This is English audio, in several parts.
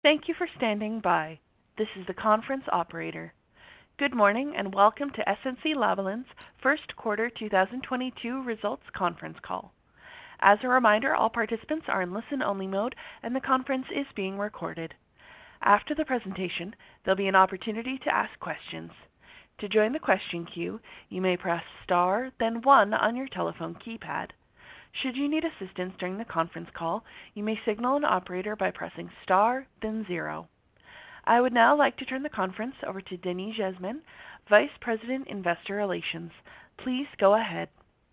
Thank you for standing by. This is the conference operator. Good morning, and welcome to SNC-Lavalin's first quarter 2022 results conference call. As a reminder, all participants are in listen-only mode, and the conference is being recorded. After the presentation, there'll be an opportunity to ask questions. To join the question queue, you may press star, then one on your telephone keypad. Should you need assistance during the conference call, you may signal an operator by pressing star, then zero. I would now like to turn the conference over to Denis Jasmin, Vice President, Investor Relations. Please go ahead.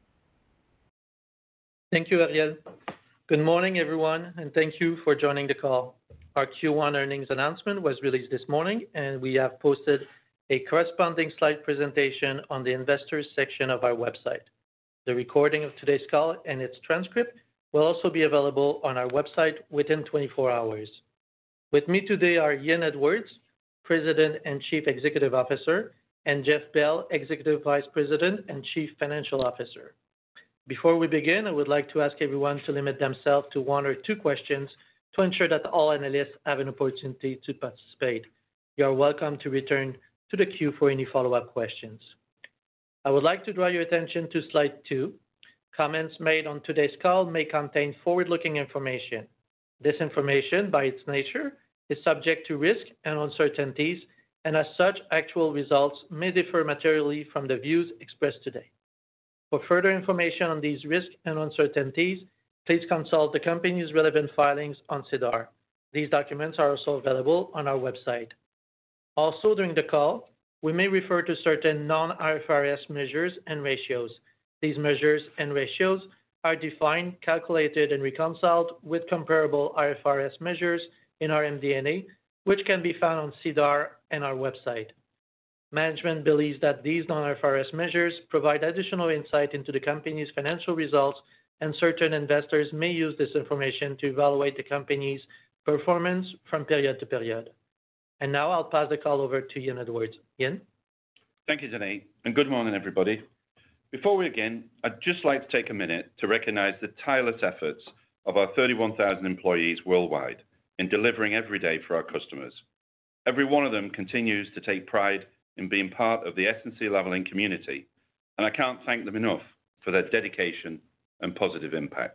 Thank you, Ariel. Good morning, everyone, and thank you for joining the call. Our Q1 earnings announcement was released this morning, and we have posted a corresponding slide presentation on the investors section of our website. The recording of today's call and its transcript will also be available on our website within 24 hours. With me today are Ian Edwards, President and Chief Executive Officer, and Jeff Bell, Executive Vice President and Chief Financial Officer. Before we begin, I would like to ask everyone to limit themselves to one or two questions to ensure that all analysts have an opportunity to participate. You are welcome to return to the queue for any follow-up questions. I would like to draw your attention to slide 2. Comments made on today's call may contain forward-looking information. This information, by its nature, is subject to risk and uncertainties, and as such, actual results may differ materially from the views expressed today. For further information on these risks and uncertainties, please consult the company's relevant filings on SEDAR. These documents are also available on our website. Also, during the call, we may refer to certain non-IFRS measures and ratios. These measures and ratios are defined, calculated, and reconciled with comparable IFRS measures in our MD&A, which can be found on SEDAR and our website. Management believes that these non-IFRS measures provide additional insight into the company's financial results, and certain investors may use this information to evaluate the company's performance from period to period. And now I'll pass the call over to Ian Edwards. Ian? Thank you, Denis, and good morning, everybody. Before we begin, I'd just like to take a minute to recognize the tireless efforts of our 31,000 employees worldwide in delivering every day for our customers. Every one of them continues to take pride in being part of the SNC-Lavalin community, and I can't thank them enough for their dedication and positive impact.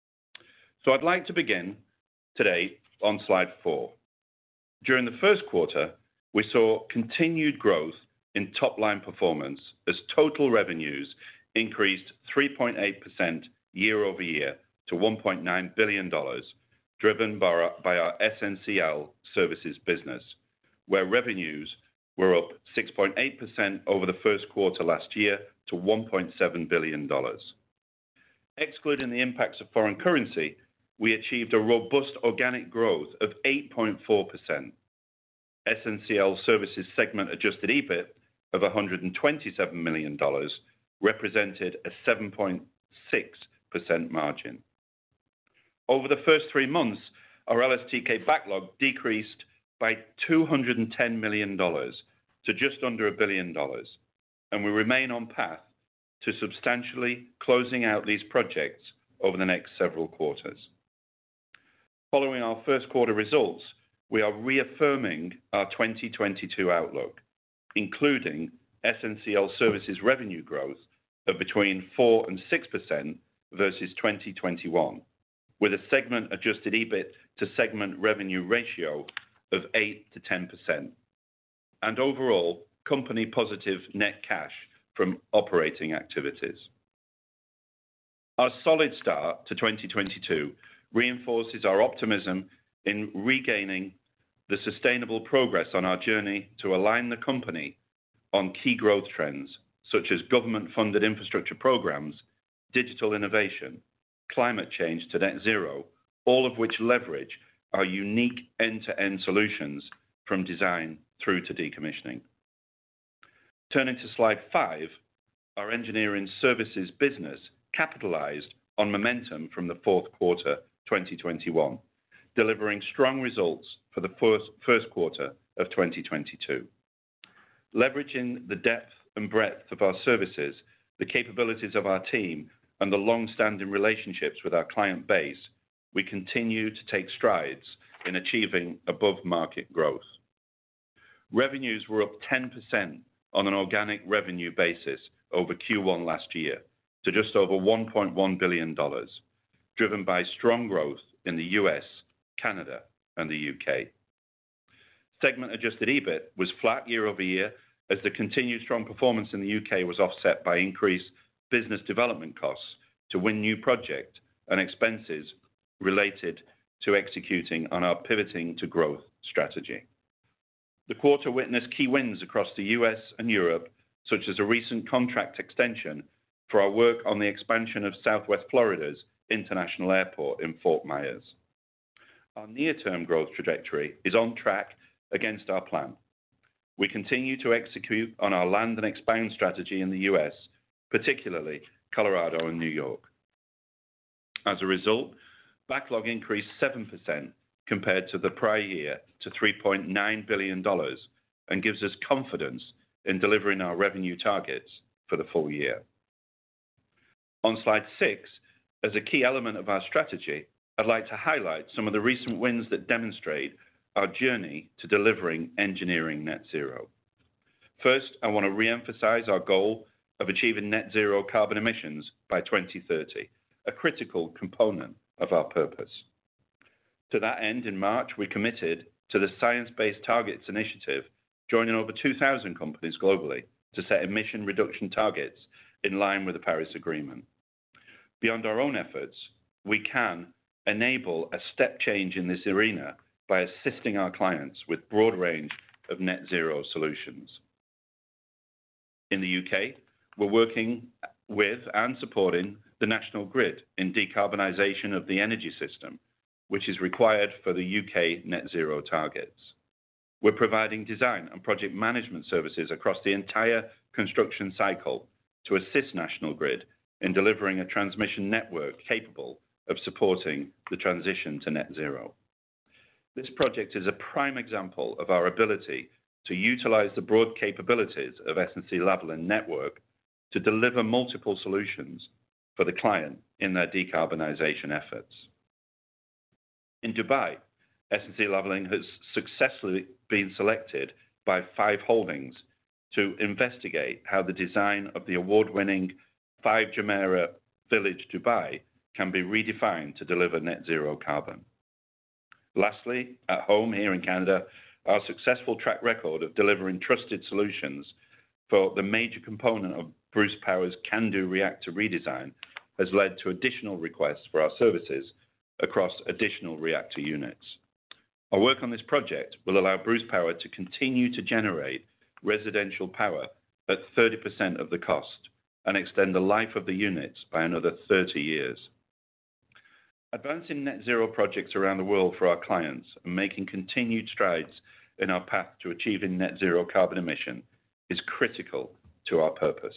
So I'd like to begin today on slide 4. During the first quarter, we saw continued growth in top-line performance as total revenues increased 3.8% year over year to $1.9 billion, driven by our SNCL Services business, where revenues were up 6.8% over the first quarter last year to $1.7 billion. Excluding the impacts of foreign currency, we achieved a robust organic growth of 8.4%. SNCL Services segment adjusted EBIT of $127 million represented a 7.6% margin. Over the first 3 months, our LSTK backlog decreased by $210 million to just under $1 billion, and we remain on path to substantially closing out these projects over the next several quarters. Following our first quarter results, we are reaffirming our 2022 outlook, including SNCL Services revenue growth of between 4% and 6% versus 2021, with a segment adjusted EBIT to segment revenue ratio of 8 to 10%, and overall company positive net cash from operating activities. Our solid start to 2022 reinforces our optimism in regaining the sustainable progress on our journey to align the company on key growth trends, such as government-funded infrastructure programs, digital innovation, climate change to net zero, all of which leverage our unique end-to-end solutions from design through to decommissioning. Turning to slide 5, our engineering services business capitalized on momentum from the fourth quarter 2021, delivering strong results for the first quarter of 2022. Leveraging the depth and breadth of our services, the capabilities of our team, and the long-standing relationships with our client base, we continue to take strides in achieving above-market growth. Revenues were up 10% on an organic revenue basis over Q1 last year to just over $1.1 billion, driven by strong growth in the US, Canada, and the UK. Segment adjusted EBIT was flat year over year as the continued strong performance in the UK was offset by increased business development costs to win new projects and expenses related to executing on our pivoting to growth strategy. The quarter witnessed key wins across the US and Europe, such as a recent contract extension for our work on the expansion of Southwest Florida's International Airport in Fort Myers. Our near-term growth trajectory is on track against our plan. We continue to execute on our land and expand strategy in the US, particularly Colorado and New York. As a result, backlog increased 7% compared to the prior year to $3.9 billion and gives us confidence in delivering our revenue targets for the full year. On slide 6, as a key element of our strategy, I'd like to highlight some of the recent wins that demonstrate our journey to delivering engineering net zero. First, I want to re-emphasize our goal of achieving net zero carbon emissions by 2030, a critical component of our purpose. To that end, in March, we committed to the Science Based Targets Initiative, joining over 2,000 companies globally to set emission reduction targets in line with the Paris Agreement. Beyond our own efforts, we can enable a step change in this arena by assisting our clients with broad range of net zero solutions. In the UK, we're working with and supporting the National Grid in decarbonisation of the energy system, which is required for the UK net zero targets. We're providing design and project management services across the entire construction cycle to assist National Grid in delivering a transmission network capable of supporting the transition to net zero. This project is a prime example of our ability to utilize the broad capabilities of SNC-Lavalin network to deliver multiple solutions for the client in their decarbonisation efforts. In Dubai, SNC-Lavalin has successfully been selected by 5 holdings to investigate how the design of the award-winning 5 Jumeirah Village Dubai can be redefined to deliver net zero carbon. Lastly, at home here in Canada, our successful track record of delivering trusted solutions for the major component of Bruce Power's CANDU reactor redesign has led to additional requests for our services across additional reactor units. Our work on this project will allow Bruce Power to continue to generate residential power at 30% of the cost and extend the life of the units by another 30 years. Advancing net zero projects around the world for our clients and making continued strides in our path to achieving net zero carbon emission is critical to our purpose.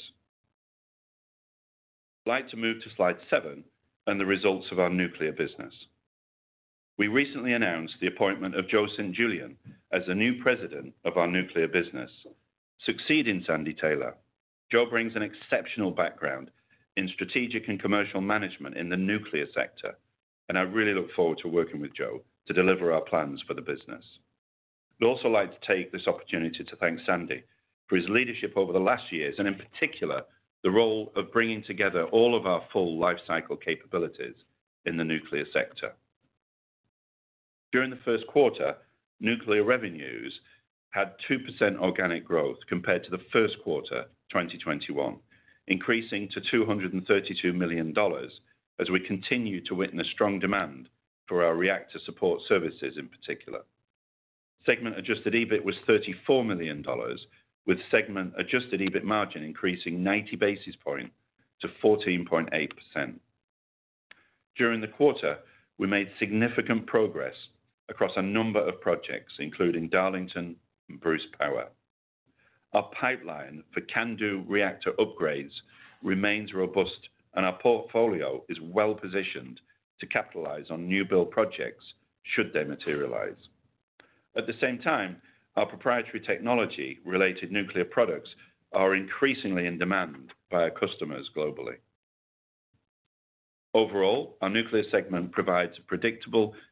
I'd like to move to slide 7 and the results of our nuclear business. We recently announced the appointment of Joe St. Julian as the new president of our nuclear business, succeeding Sandy Taylor. Joe brings an exceptional background in strategic and commercial management in the nuclear sector, and I really look forward to working with Joe to deliver our plans for the business. I'd also like to take this opportunity to thank Sandy for his leadership over the last years, and in particular, the role of bringing together all of our full life cycle capabilities in the nuclear sector. During the first quarter, nuclear revenues had 2% organic growth compared to the first quarter 2021, increasing to $232 million as we continue to witness strong demand for our reactor support services in particular. Segment adjusted EBIT was $34 million, with segment adjusted EBIT margin increasing 90 basis points to 14.8%. During the quarter, we made significant progress across a number of projects, including Darlington and Bruce Power. Our pipeline for CANDU reactor upgrades remains robust, and our portfolio is well positioned to capitalize on new build projects should they materialize. At the same time, our proprietary technology-related nuclear products are increasingly in demand by our customers globally. Overall, our nuclear segment provides a predictable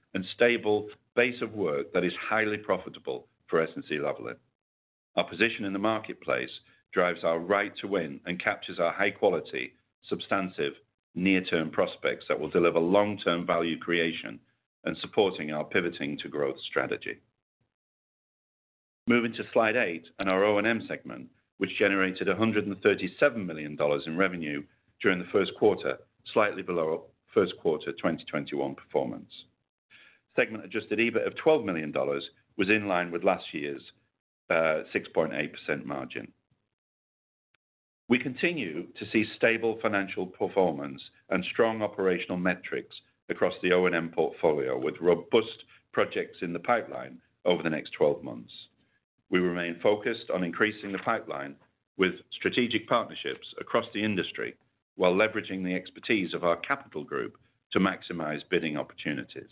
and stable base of work that is highly profitable for SNC-Lavalin. Our position in the marketplace drives our right to win and captures our high-quality, substantive, near-term prospects that will deliver long-term value creation and supporting our pivoting to growth strategy. Moving to slide 8 and our O&M segment, which generated $137 million in revenue during the first quarter, slightly below first quarter 2021 performance. Segment adjusted EBIT of $12 million was in line with last year's 6.8% margin. We continue to see stable financial performance and strong operational metrics across the O&M portfolio with robust projects in the pipeline over the next 12 months. We remain focused on increasing the pipeline with strategic partnerships across the industry while leveraging the expertise of our capital group to maximize bidding opportunities.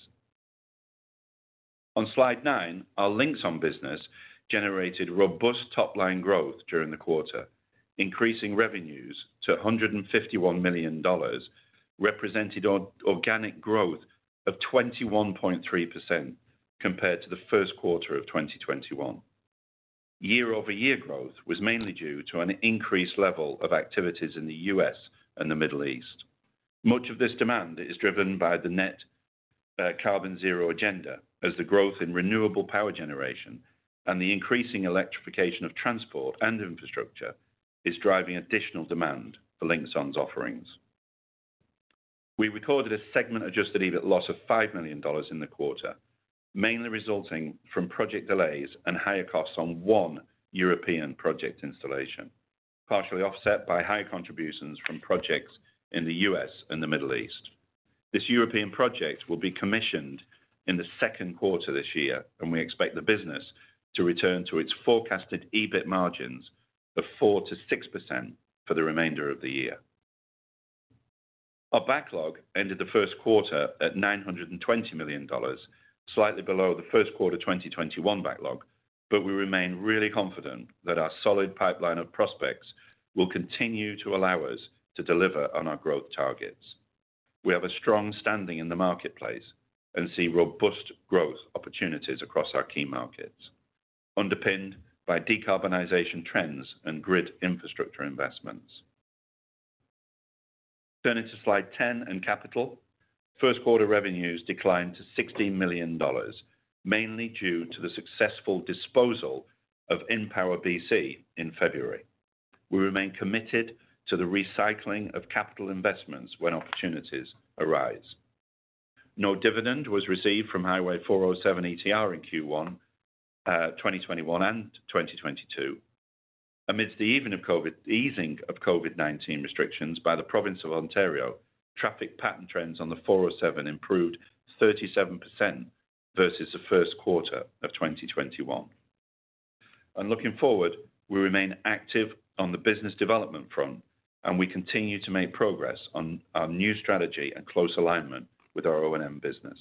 On slide 9, our Linxon business generated robust top-line growth during the quarter, increasing revenues to $151 million, represented organic growth of 21.3% compared to the first quarter of 2021. Year-over-year growth was mainly due to an increased level of activities in the US and the Middle East. Much of this demand is driven by the net carbon zero agenda, as the growth in renewable power generation and the increasing electrification of transport and infrastructure is driving additional demand for Linxon's offerings. We recorded a segment adjusted EBIT loss of $5 million in the quarter, mainly resulting from project delays and higher costs on one European project installation, partially offset by higher contributions from projects in the US and the Middle East. This European project will be commissioned in the second quarter this year, and we expect the business to return to its forecasted EBIT margins of 4 to 6% for the remainder of the year. Our backlog ended the first quarter at $920 million, slightly below the first quarter 2021 backlog, but we remain really confident that our solid pipeline of prospects will continue to allow us to deliver on our growth targets. We have a strong standing in the marketplace and see robust growth opportunities across our key markets, underpinned by decarbonization trends and grid infrastructure investments. Turning to slide 10 and capital. First quarter revenues declined to $16 million, mainly due to the successful disposal of InPower BC in February. We remain committed to the recycling of capital investments when opportunities arise. No dividend was received from Highway 407 ETR in Q1 2021 and 2022. Amidst the easing of COVID-19 restrictions by the province of Ontario, traffic pattern trends on the 407 improved 37% versus the first quarter of 2021. And looking forward, we remain active on the business development front, and we continue to make progress on our new strategy and close alignment with our O&M business.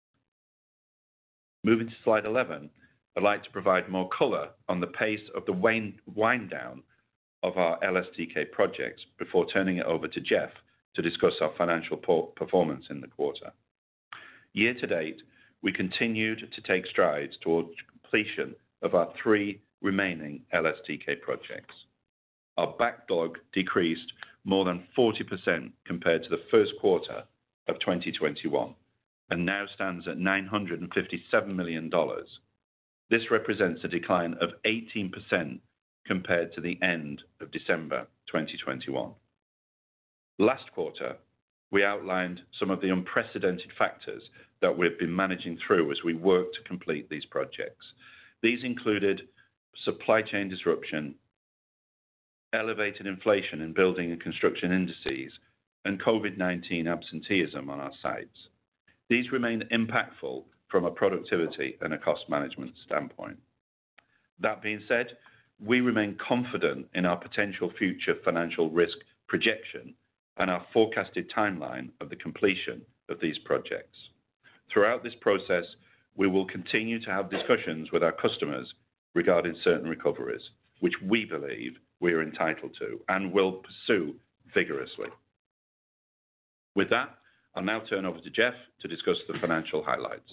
Moving to slide 11, I'd like to provide more color on the pace of the wind down of our LSTK projects before turning it over to Jeff to discuss our financial performance in the quarter. Year to date, we continued to take strides towards completion of our 3 remaining LSTK projects. Our backlog decreased more than 40% compared to the first quarter of 2021 and now stands at $957 million. This represents a decline of 18% compared to the end of December 2021. Last quarter, we outlined some of the unprecedented factors that we've been managing through as we work to complete these projects. These included supply chain disruption, elevated inflation in building and construction indices, and COVID-19 absenteeism on our sites. These remain impactful from a productivity and a cost management standpoint. That being said, we remain confident in our potential future financial risk projection and our forecasted timeline of the completion of these projects. Throughout this process, we will continue to have discussions with our customers regarding certain recoveries, which we believe we are entitled to and will pursue vigorously. With that, I'll now turn over to Jeff to discuss the financial highlights.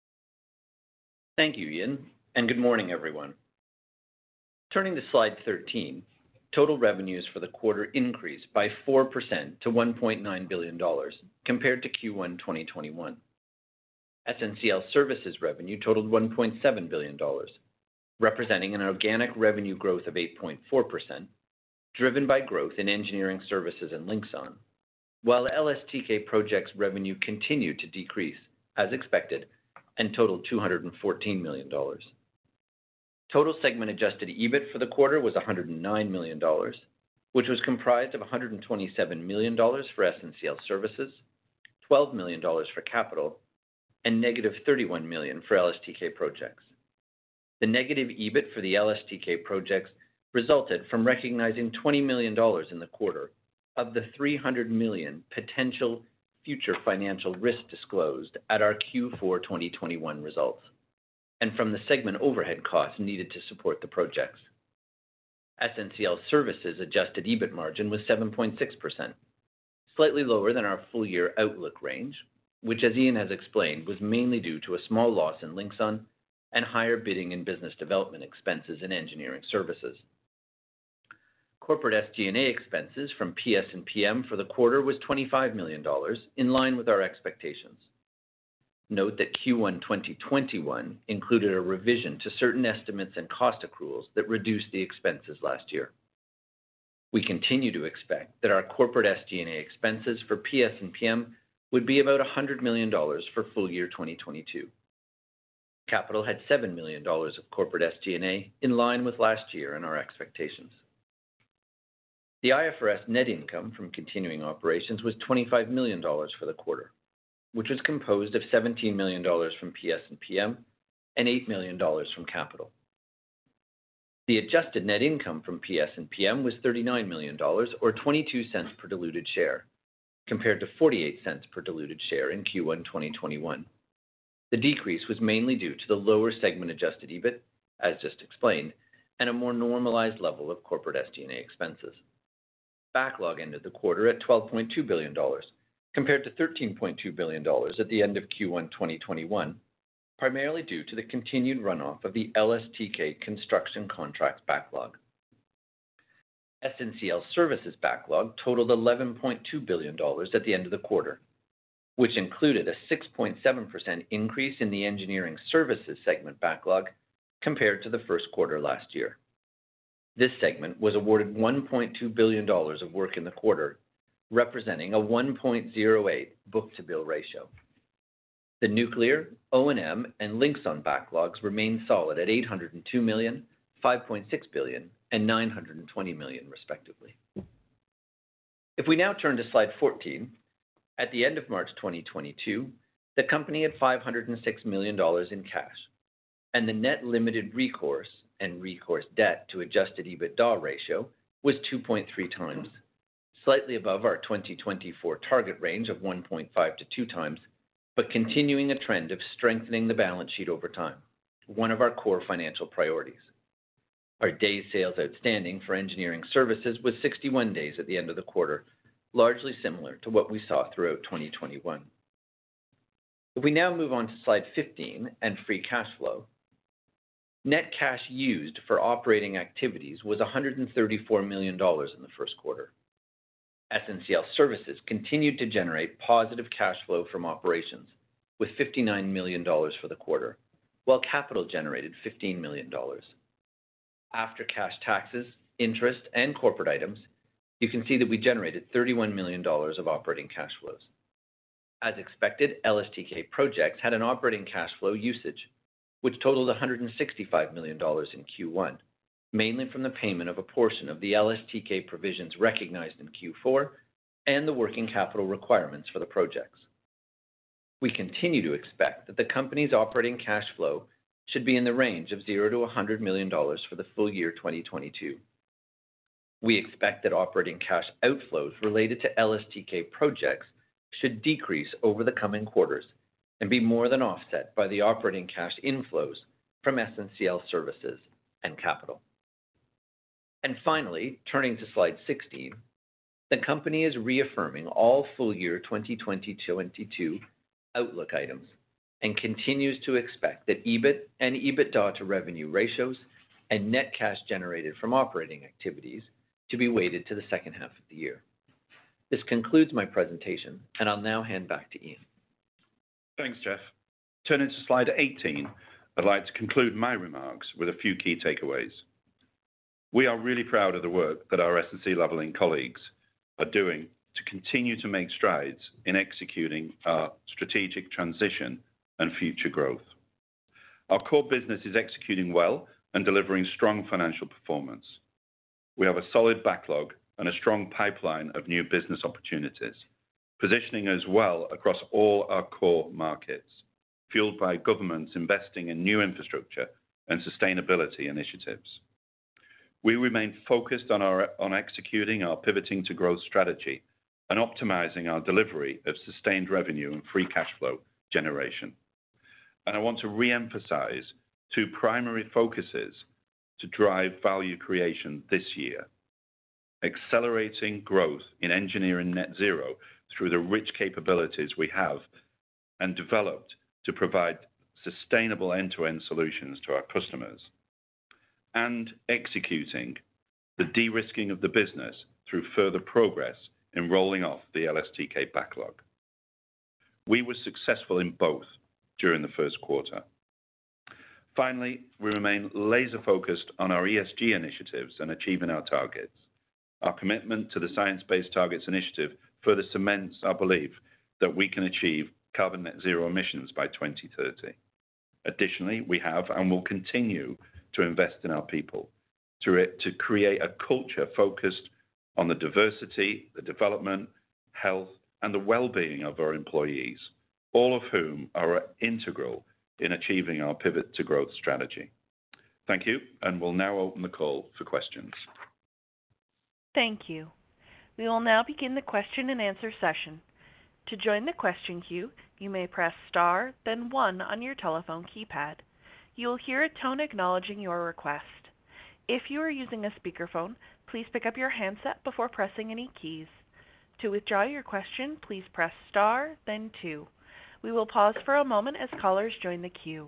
Thank you, Ian, and good morning, everyone. Turning to slide 13, total revenues for the quarter increased by 4% to $1.9 billion compared to Q1 2021. SNCL Services revenue totaled $1.7 billion, representing an organic revenue growth of 8.4%, driven by growth in engineering services and Linxon, while LSTK Projects revenue continued to decrease, as expected, and totaled $214 million. Total segment adjusted EBIT for the quarter was $109 million, which was comprised of $127 million for SNCL Services, $12 million for Capital, and negative $31 million for LSTK Projects. The negative EBIT for the LSTK Projects resulted from recognizing $20 million in the quarter of the $300 million potential future financial risk disclosed at our Q4 2021 results, and from the segment overhead costs needed to support the projects. SNCL Services adjusted EBIT margin was 7.6%, slightly lower than our full year outlook range, which, as Ian has explained, was mainly due to a small loss in Linxon and higher bidding and business development expenses in engineering services. Corporate SG&A expenses from PS and PM for the quarter was $25 million, in line with our expectations. Note that Q1 2021 included a revision to certain estimates and cost accruals that reduced the expenses last year. We continue to expect that our corporate SG&A expenses for PS and PM would be about $100 million for full year 2022. Capital had $7 million of corporate SG&A, in line with last year and our expectations. The IFRS net income from continuing operations was $25 million for the quarter, which was composed of $17 million from PS and PM and $8 million from Capital. The adjusted net income from PS and PM was $39 million, or 22 cents per diluted share, compared to 48 cents per diluted share in Q1 2021. The decrease was mainly due to the lower segment adjusted EBIT, as just explained, and a more normalized level of corporate SG&A expenses. Backlog ended the quarter at $12.2 billion, compared to $13.2 billion at the end of Q1 2021, primarily due to the continued runoff of the LSTK construction contracts backlog. SNCL Services backlog totaled $11.2 billion at the end of the quarter, which included a 6.7% increase in the engineering services segment backlog compared to the first quarter last year. This segment was awarded $1.2 billion of work in the quarter, representing a 1.08 book-to-bill ratio. The nuclear, O&M, and Linxon backlogs remain solid at $802 million, $5.6 billion, and $920 million, respectively. If we now turn to slide 14, at the end of March 2022, the company had $506 million in cash, and the net limited recourse and recourse debt to adjusted EBITDA ratio was 2.3 times, slightly above our 2024 target range of 1.5 to 2 times, but continuing a trend of strengthening the balance sheet over time, one of our core financial priorities. Our days sales outstanding for engineering services was 61 days at the end of the quarter, largely similar to what we saw throughout 2021. If we now move on to slide 15 and free cash flow, net cash used for operating activities was $134 million in the first quarter. SNCL Services continued to generate positive cash flow from operations, with $59 million for the quarter, while Capital generated $15 million. After cash taxes, interest, and corporate items, you can see that we generated $31 million of operating cash flows. As expected, LSTK Projects had an operating cash flow usage, which totaled $165 million in Q1, mainly from the payment of a portion of the LSTK provisions recognized in Q4 and the working capital requirements for the projects. We continue to expect that the company's operating cash flow should be in the range of $0 to $100 million for the full year 2022. We expect that operating cash outflows related to LSTK Projects should decrease over the coming quarters and be more than offset by the operating cash inflows from SNCL Services and Capital. And finally, turning to slide 16, the company is reaffirming all full year 2022 outlook items and continues to expect that EBIT and EBITDA to revenue ratios and net cash generated from operating activities to be weighted to the second half of the year. This concludes my presentation, and I'll now hand back to Ian. Thanks, Jeff. Turning to slide 18, I'd like to conclude my remarks with a few key takeaways. We are really proud of the work that our SNC-Lavalin colleagues are doing to continue to make strides in executing our strategic transition and future growth. Our core business is executing well and delivering strong financial performance. We have a solid backlog and a strong pipeline of new business opportunities, positioning us well across all our core markets, fueled by governments investing in new infrastructure and sustainability initiatives. We remain focused on executing our pivoting to growth strategy and optimizing our delivery of sustained revenue and free cash flow generation. And I want to re-emphasize two primary focuses to drive value creation this year: accelerating growth in engineering net zero through the rich capabilities we have and developed to provide sustainable end-to-end solutions to our customers, and executing the de-risking of the business through further progress in rolling off the LSTK backlog. We were successful in both during the first quarter. Finally, we remain laser-focused on our ESG initiatives and achieving our targets. Our commitment to the Science Based Targets Initiative further cements our belief that we can achieve carbon net zero emissions by 2030. Additionally, we have and will continue to invest in our people to create a culture focused on the diversity, the development, health, and the well-being of our employees, all of whom are integral in achieving our pivot to growth strategy. Thank you, and we'll now open the call for questions. Thank you. We will now begin the question and answer session. To join the question queue, you may press star, then 1 on your telephone keypad. You will hear a tone acknowledging your request. If you are using a speakerphone, please pick up your handset before pressing any keys. To withdraw your question, please press star, then 2. We will pause for a moment as callers join the queue.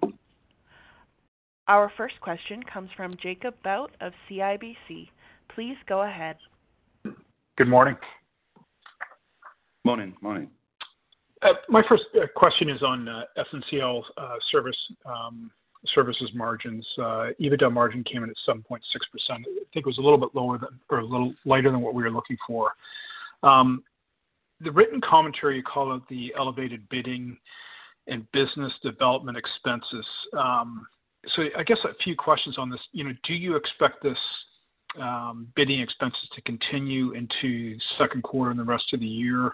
Our first question comes from Jacob Bout of CIBC. Please go ahead. Good morning. Morning. My first question is on SNCL services margins. EBITDA margin came in at 7.6%. I think it was a little bit lower than, or a little lighter than what we were looking for. The written commentary, you call it the elevated bidding and business development expenses. So I guess a few questions on this. Do you expect this bidding expenses to continue into second quarter and the rest of the year?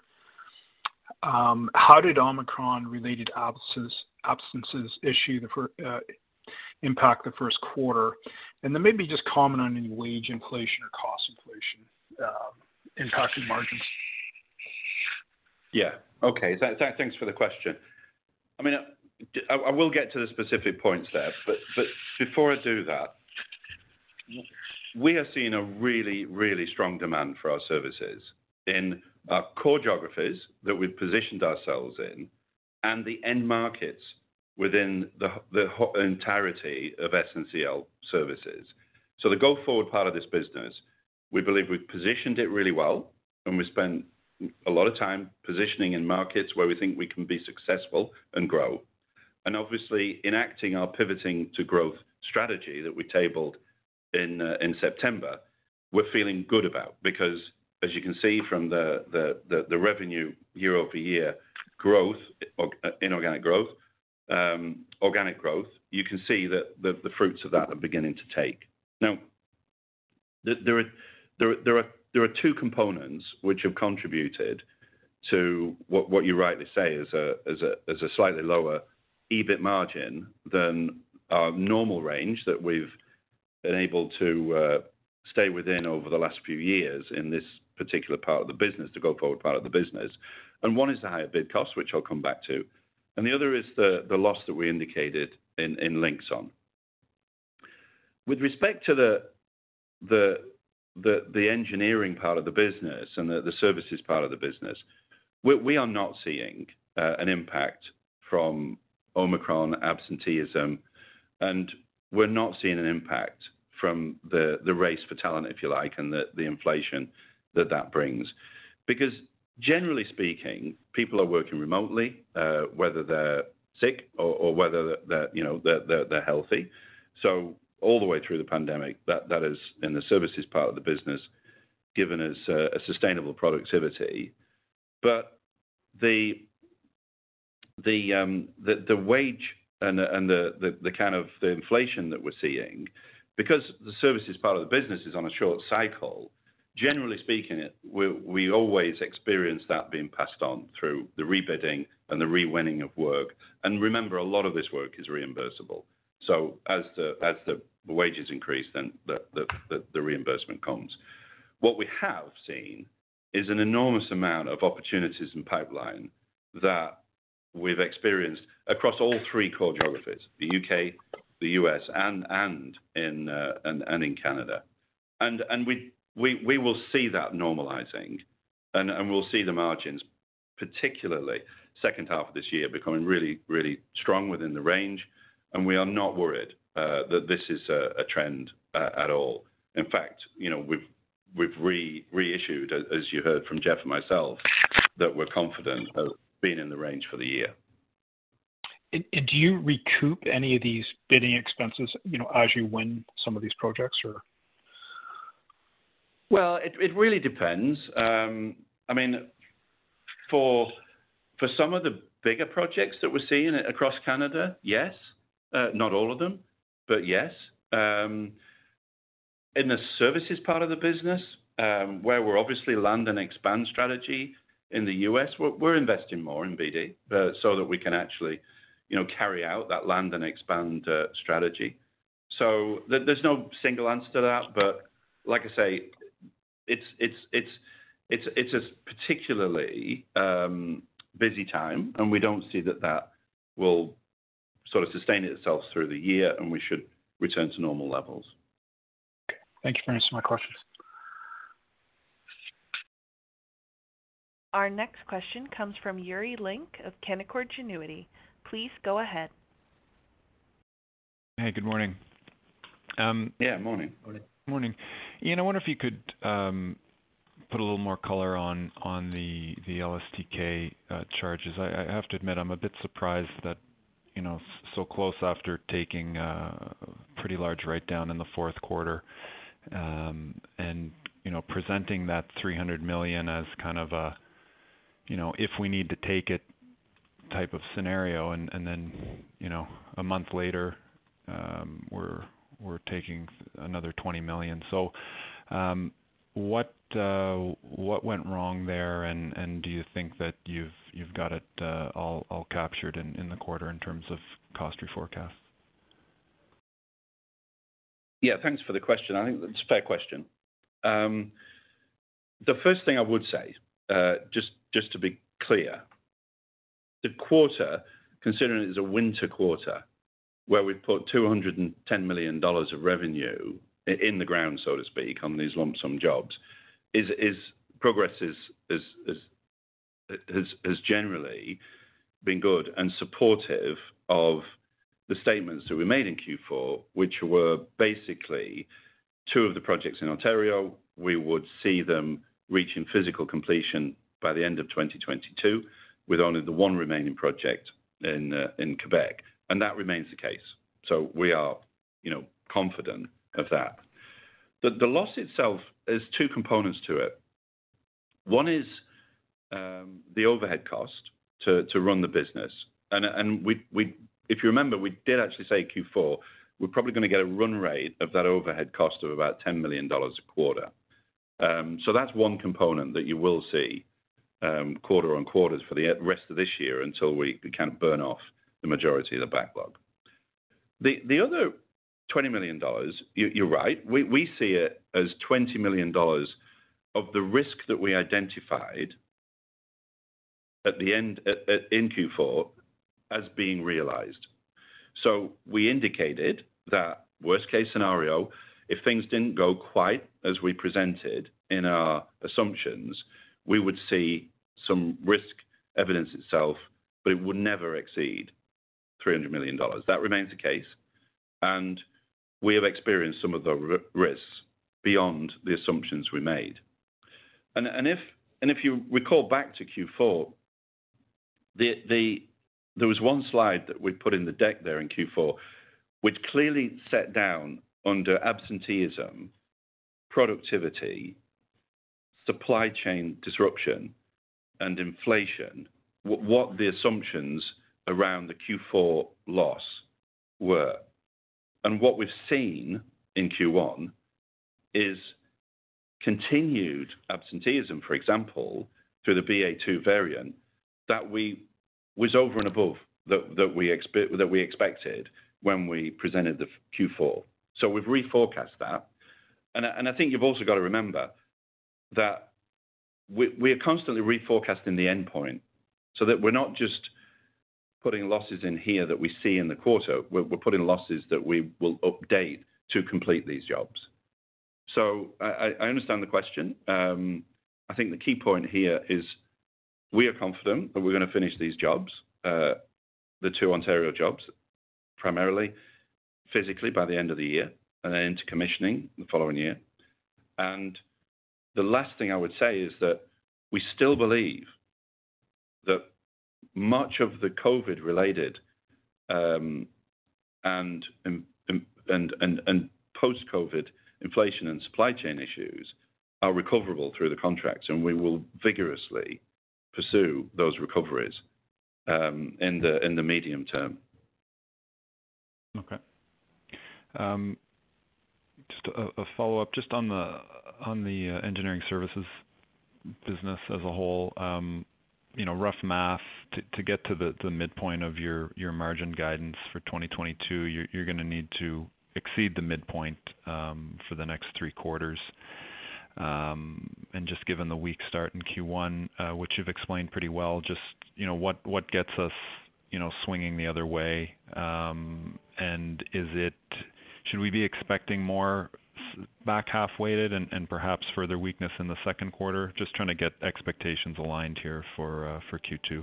How did Omicron-related absences impact the first quarter? And then maybe just comment on any wage inflation or cost inflation impacting margins. Yeah. Okay. Thanks for the question. I mean, I will get to the specific points there, but before I do that, we are seeing a really, really strong demand for our services in our core geographies that we've positioned ourselves in and the end markets within the entirety of SNCL services. So the go-forward part of this business, we believe we've positioned it really well, and we spent a lot of time positioning in markets where we think we can be successful and grow. And obviously, enacting our pivoting to growth strategy that we tabled in September, we're feeling good about, because as you can see from the revenue year over year growth, inorganic growth, organic growth, you can see that the fruits of that are beginning to take. Now, there are two components which have contributed to what you rightly say is a slightly lower EBIT margin than our normal range that we've been able to stay within over the last few years in this particular part of the business, the go-forward part of the business. And one is the higher bid cost, which I'll come back to. And the other is the loss that we indicated in Linxon. With respect to the the engineering part of the business and the services part of the business, we are not seeing an impact from Omicron absenteeism, and we're not seeing an impact from the race for talent, if you like, and the inflation that brings. Because generally speaking, people are working remotely, whether they're sick or whether they're healthy. So all the way through the pandemic, that is in the services part of the business, given us a sustainable productivity. But the wage and the kind of the inflation that we're seeing, because the services part of the business is on a short cycle, generally speaking, we always experience that being passed on through the rebidding and the re-winning of work. And remember, a lot of this work is reimbursable. So as the wages increase, then the reimbursement comes. What we have seen is an enormous amount of opportunities in pipeline that we've experienced across all three core geographies: the UK, the US, and in Canada, and we will see that normalizing, and we'll see the margins, particularly second half of this year, becoming really, really strong within the range, and we are not worried that this is a trend at all. In fact, we've reissued, as you heard from Jeff and myself, that we're confident of being in the range for the year. And do you recoup any of these bidding expenses, as you win some of these projects, or? Well, it really depends. I mean, for some of the bigger projects that we're seeing across Canada, yes. Not all of them, but yes. In the services part of the business, where we're obviously land and expand strategy in the US, we're investing more in BD so that we can actually, carry out that land and expand strategy. So there's no single answer to that, but like I say, it's a particularly busy time, and we don't see that will sort of sustain itself through the year, and we should return to normal levels. Thank you for answering my questions. Our next question comes from Yuri Lynk of Canaccord Genuity. Please go ahead. Hey, good morning. Morning. Morning. Ian, I wonder if you could put a little more color on the LSTK charges. I have to admit, I'm a bit surprised that, so close after taking a pretty large write-down in the fourth quarter, and, presenting that $300 million as kind of a, if we need to take it type of scenario, and then, a month later, we're taking another $20 million. So, what went wrong there, and do you think that you've got it all captured in the quarter in terms of cost reforecast? Yeah, thanks for the question. I think that's a fair question. The first thing I would say, just to be clear, the quarter, considering it is a winter quarter, where we've put $210 million of revenue in the ground, so to speak, on these lump sum jobs, is progress has generally been good and supportive of the statements that we made in Q4, which were basically two of the projects in Ontario. We would see them reaching physical completion by the end of 2022, with only the one remaining project in Quebec, and that remains the case. So we are, confident of that. The loss itself has two components to it. One is the overhead cost to run the business, and we if you remember, we did actually say Q4 we're probably going to get a run rate of that overhead cost of about $10 million a quarter. So that's one component that you will see quarter on quarters for the rest of this year until we kind of burn off the majority of the backlog. The other $20 million, you're right. We see it as $20 million of the risk that we identified at the end in Q4 as being realized. So we indicated that worst case scenario, if things didn't go quite as we presented in our assumptions, we would see some risk evidence itself, but it would never exceed $300 million. That remains the case. And we have experienced some of the risks beyond the assumptions we made. And if you recall back to Q4, there was one slide that we put in the deck there in Q4, which clearly set down under absenteeism, productivity, supply chain disruption, and inflation, what the assumptions around the Q4 loss were. And what we've seen in Q1 is continued absenteeism, for example, through the BA2 variant, that was over and above that we expected when we presented the Q4. So we've reforecast that. And I think you've also got to remember that we are constantly reforecasting the endpoint so that we're not just putting losses in here that we see in the quarter. We're putting losses that we will update to complete these jobs. So I understand the question. I think the key point here is we are confident that we're going to finish these jobs, the 2 Ontario jobs, primarily physically by the end of the year, and then into commissioning the following year. And the last thing I would say is that we still believe that much of the COVID-related and post-COVID inflation and supply chain issues are recoverable through the contracts, and we will vigorously pursue those recoveries in the medium term. Okay. Just a follow-up, just on the engineering services business as a whole. Rough math to get to the midpoint of your margin guidance for 2022, you're going to need to exceed the midpoint for the next 3 quarters. And just given the weak start in Q1, which you've explained pretty well, just what gets us swinging the other way, and should we be expecting more back half weighted and perhaps further weakness in the second quarter? Just trying to get expectations aligned here for Q2.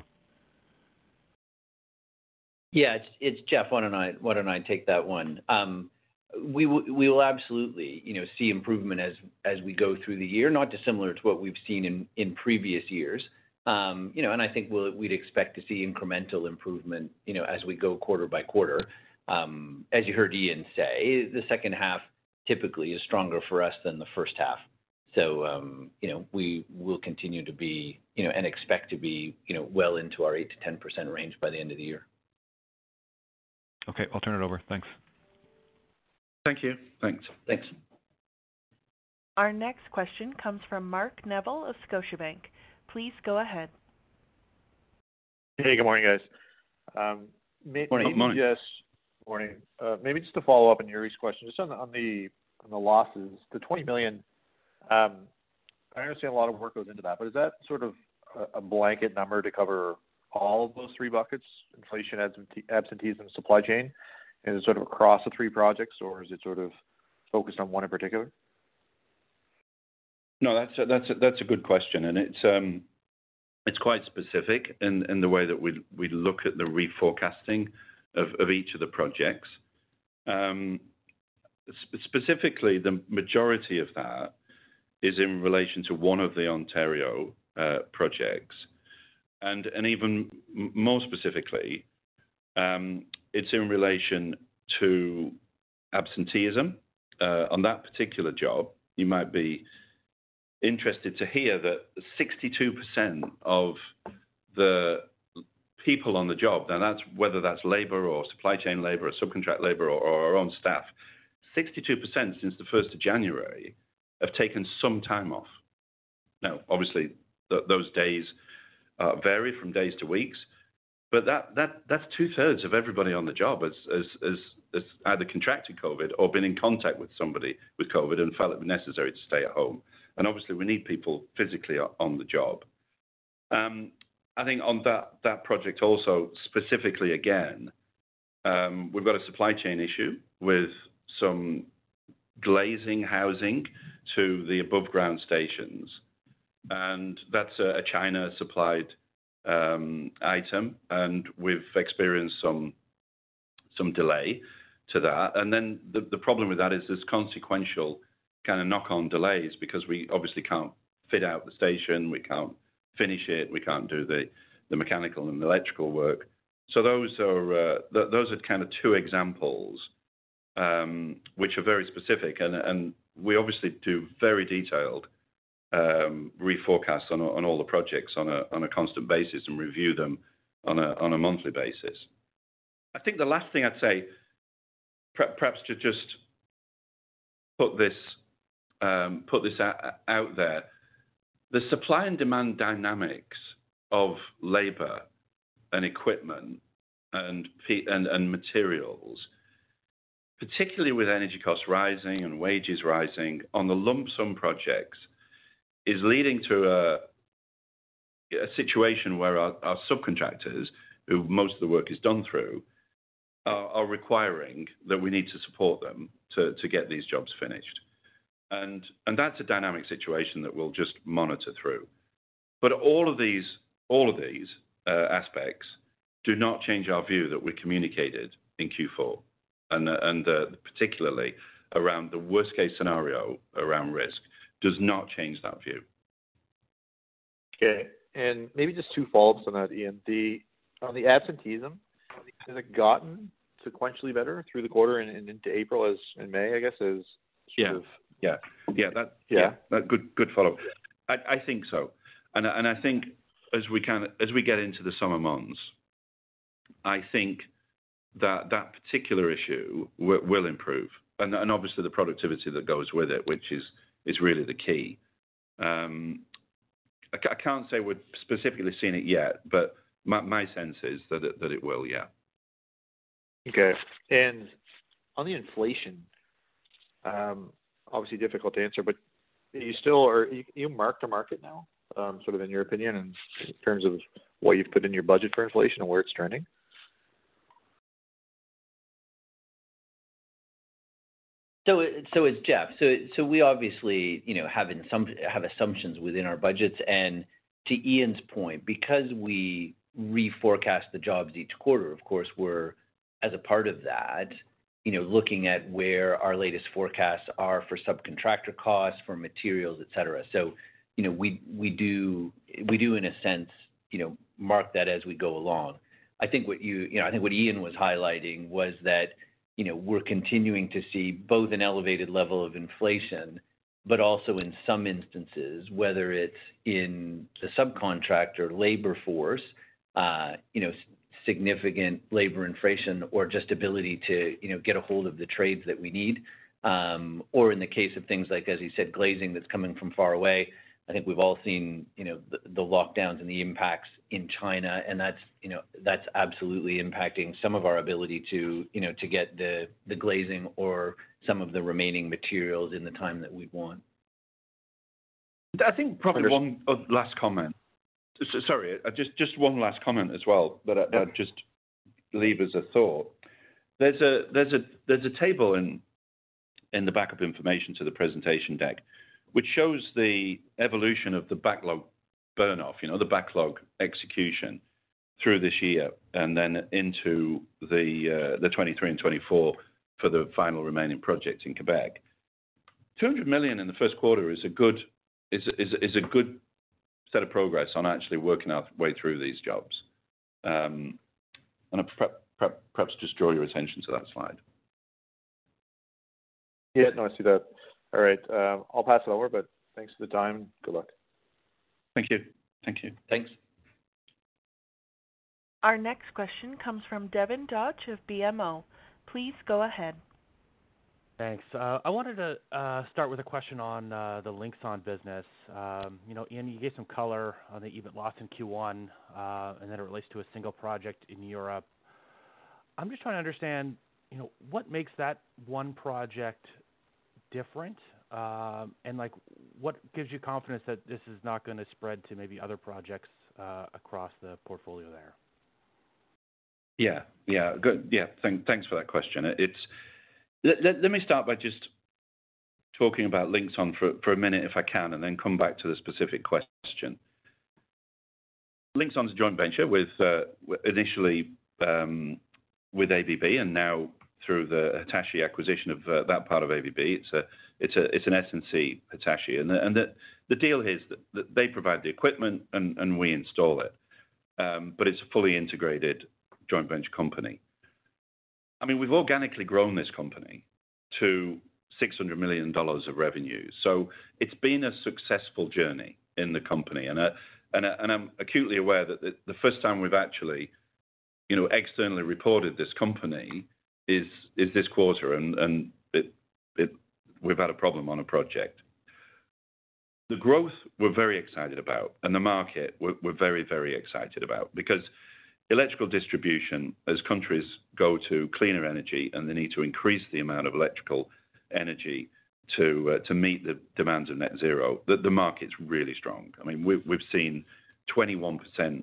Yeah, it's Jeff. Why don't I take that one? We will absolutely, see improvement as we go through the year, not dissimilar to what we've seen in previous years. And I think we'd expect to see incremental improvement, as we go quarter by quarter. As you heard Ian say, the second half typically is stronger for us than the first half. So, we will continue to be, and expect to be, well into our 8 to 10% range by the end of the year. Okay, I'll turn it over. Thanks. Thank you. Thanks. Our next question comes from Mark Neville of Scotiabank. Please go ahead. Hey, good morning, guys. Morning. Morning. Maybe just to follow up on Yuri's question, just on the losses, the $20 million. I understand a lot of work goes into that, but is that sort of a blanket number to cover all of those 3 buckets: inflation, absenteeism, supply chain? Is it sort of across the 3 projects, or is it sort of focused on one in particular? No, that's a good question, and it's quite specific in the way that we look at the reforecasting of each of the projects. Specifically, the majority of that is in relation to one of the Ontario projects, and even more specifically, it's in relation to absenteeism. On that particular job, you might be interested to hear that 62% of the people on the job, now that's whether that's labor or supply chain labor or subcontract labor or our own staff, 62% since the 1st of January have taken some time off. Now, obviously, those days vary from days to weeks, but that's 2/3 of everybody on the job has either contracted COVID or been in contact with somebody with COVID and felt it was necessary to stay at home. And obviously, we need people physically on the job. I think on that project also, specifically again, we've got a supply chain issue with some glazing housing to the above ground stations. And that's a China supplied item, and we've experienced some delay to that. And then the problem with that is there's consequential kind of knock-on delays because we obviously can't fit out the station, we can't finish it, we can't do the mechanical and electrical work. So those are kind of two examples which are very specific, and we obviously do very detailed reforecasts on all the projects on a constant basis and review them on a monthly basis. I think the last thing I'd say, perhaps to just put this out there, the supply and demand dynamics of labor and equipment and materials, particularly with energy costs rising and wages rising on the lump sum projects, is leading to a situation where our subcontractors, who most of the work is done through, are requiring that we need to support them to get these jobs finished. And that's a dynamic situation that we'll just monitor through. But all of these aspects do not change our view that we communicated in Q4, and particularly around the worst case scenario around risk does not change that view. Okay, and maybe just two follow-ups on that, Ian. On the absenteeism, has it gotten sequentially better through the quarter and into April and May, I guess, as sort of... That good follow-up. I think so, and I think as we get into the summer months, I think that particular issue will improve, and obviously the productivity that goes with it, which is really the key. I can't say we're specifically seeing it yet, but my sense is that it will, yeah. Okay, and on the inflation, obviously difficult to answer, but are you mark to market now, sort of in your opinion, in terms of what you've put in your budget for inflation and where it's trending? So it's Jeff. So we obviously, have assumptions within our budgets, and to Ian's point, because we reforecast the jobs each quarter, of course, we're, as a part of that, looking at where our latest forecasts are for subcontractor costs, for materials, et cetera. So, we do in a sense, mark that as we go along. I think what Ian was highlighting was that, we're continuing to see both an elevated level of inflation, but also in some instances, whether it's in the subcontractor labor force, significant labor inflation, or just ability to, get a hold of the trades that we need, or in the case of things like, as you said, glazing that's coming from far away. I think we've all seen, the lockdowns and the impacts in China, and that's absolutely impacting some of our ability to, to get the glazing or some of the remaining materials in the time that we'd want. I think probably one last comment. Sorry, just one last comment as well that I'd just leave as a thought. There's a table in the backup information to the presentation deck, which shows the evolution of the backlog burn off, the backlog execution through this year, and then into the 23 and 24 for the final remaining projects in Quebec. 200 million in the first quarter is a good set of progress on actually working our way through these jobs. And perhaps just draw your attention to that slide. Yeah, no, I see that. All right, I'll pass it over, but thanks for the time. Good luck. Thank you. Thanks. Our next question comes from Devin Dodge of BMO. Please go ahead. Thanks. I wanted to start with a question on the Linxon business. Ian, you gave some color on the EBIT loss in Q1, and then it relates to a single project in Europe. I'm just trying to understand, what makes that one project different, and what gives you confidence that this is not going to spread to maybe other projects across the portfolio there? Yeah, good. Yeah, thanks for that question. Let me start by just talking about Linxon for a minute, if I can, and then come back to the specific question. Linxon's a joint venture with initially with ABB, and now through the Hitachi acquisition of that part of ABB, it's an S&C Hitachi, and the deal is that they provide the equipment and we install it, but it's a fully integrated joint venture company. I mean, we've organically grown this company to $600 million of revenue, so it's been a successful journey in the company, and I'm acutely aware that the first time we've actually, externally reported this company is this quarter, and we've had a problem on a project. The growth we're very excited about, and the market we're very, very excited about, because electrical distribution, as countries go to cleaner energy and they need to increase the amount of electrical energy to meet the demands of net zero, the market's really strong. I mean, we've seen 21%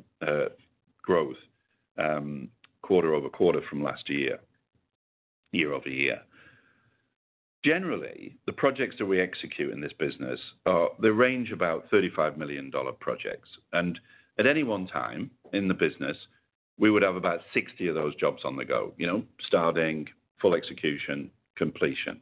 growth quarter over quarter from last year over year. Generally, the projects that we execute in this business they range about $35 million projects, and at any one time in the business, we would have about 60 of those jobs on the go, starting, full execution, completion.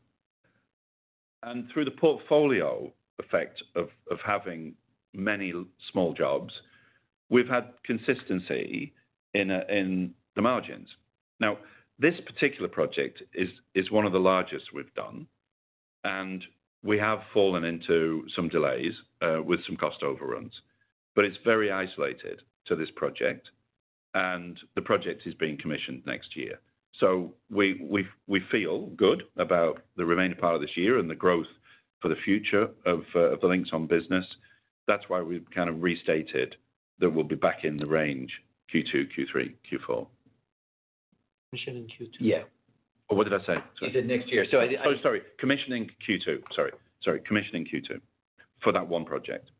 And through the portfolio effect of having many small jobs, we've had consistency in the margins. Now, this particular project is one of the largest we've done, and we have fallen into some delays with some cost overruns, but it's very isolated to this project, and the project is being commissioned next year. So we feel good about the remaining part of this year and the growth for the future of the Linxon business. That's why we've kind of restated that we'll be back in the range Q2, Q3, Q4. Commission in Q2. Yeah. Or what did I say? You said next year. So sorry. Commissioning Q2. Sorry. Commissioning Q2 for that one project.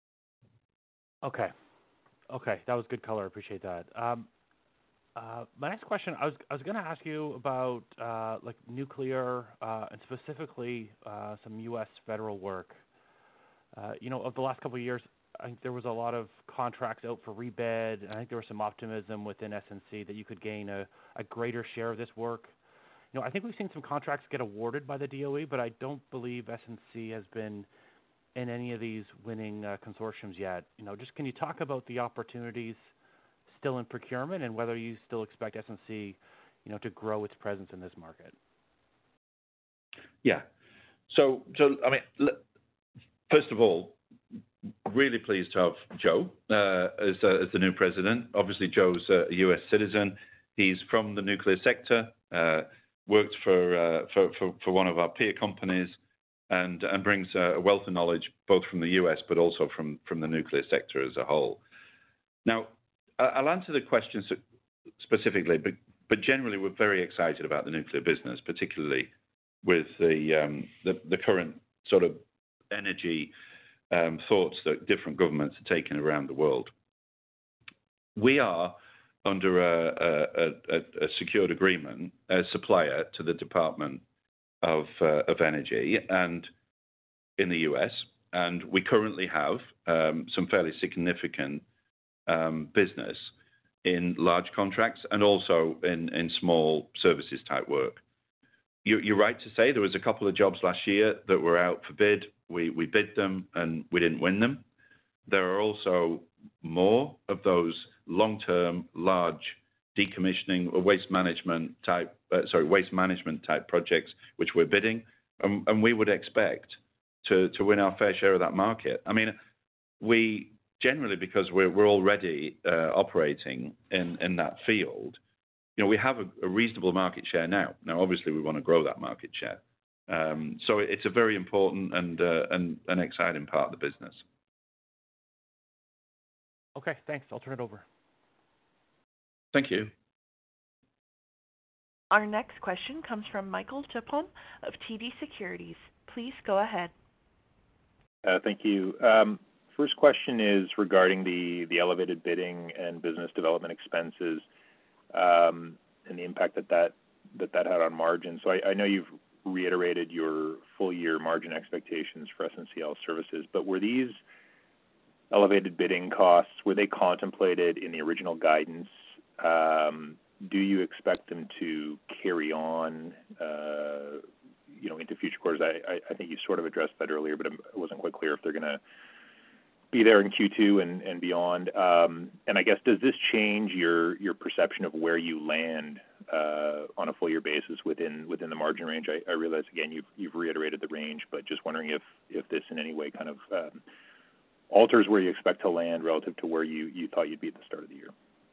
Okay, that was good color. Appreciate that. My next question, I was going to ask you about like nuclear and specifically some U.S. federal work. Of the last couple of years, I think there was a lot of contracts out for rebid, and I think there was some optimism within SNC that you could gain a greater share of this work. I think we've seen some contracts get awarded by the DOE, but I don't believe SNC has been in any of these winning consortiums yet. Just can you talk about the opportunities still in procurement and whether you still expect SNC, to grow its presence in this market? Yeah. So I mean, first of all, really pleased to have Joe as the new president. Obviously, Joe's a U.S. citizen. He's from the nuclear sector, worked for one of our peer companies, and brings a wealth of knowledge both from the U.S. but also from the nuclear sector as a whole. Now, I'll answer the question specifically, but generally we're very excited about the nuclear business, particularly with the current sort of energy thoughts that different governments are taking around the world. We are under a secured agreement as supplier to the Department of Energy and in the U.S., and we currently have some fairly significant business in large contracts and also in small services type work. You're right to say there was a couple of jobs last year that were out for bid. We bid them and we didn't win them. There are also more of those long-term, large decommissioning or waste management type projects which we're bidding, and we would expect to win our fair share of that market. I mean, we generally, because we're already operating in that field, we have a reasonable market share now. Now, obviously, we want to grow that market share. So it's a very important and an exciting part of the business. Okay, thanks. I'll turn it over. Thank you. Our next question comes from Michael Tupholme of TD Securities. Please go ahead. Thank you. First question is regarding the elevated bidding and business development expenses and the impact that had on margins. So I know you've reiterated your full-year margin expectations for SNCL Services, but were these elevated bidding costs, were they contemplated in the original guidance? Do you expect them to carry on, into future quarters? I think you sort of addressed that earlier, but it wasn't quite clear if they're going to be there in Q2 and beyond. And I guess, does this change your perception of where you land on a full year basis within the margin range? I realize, again, you've reiterated the range, but just wondering if this in any way kind of alters where you expect to land relative to where you thought you'd be at the start of the year.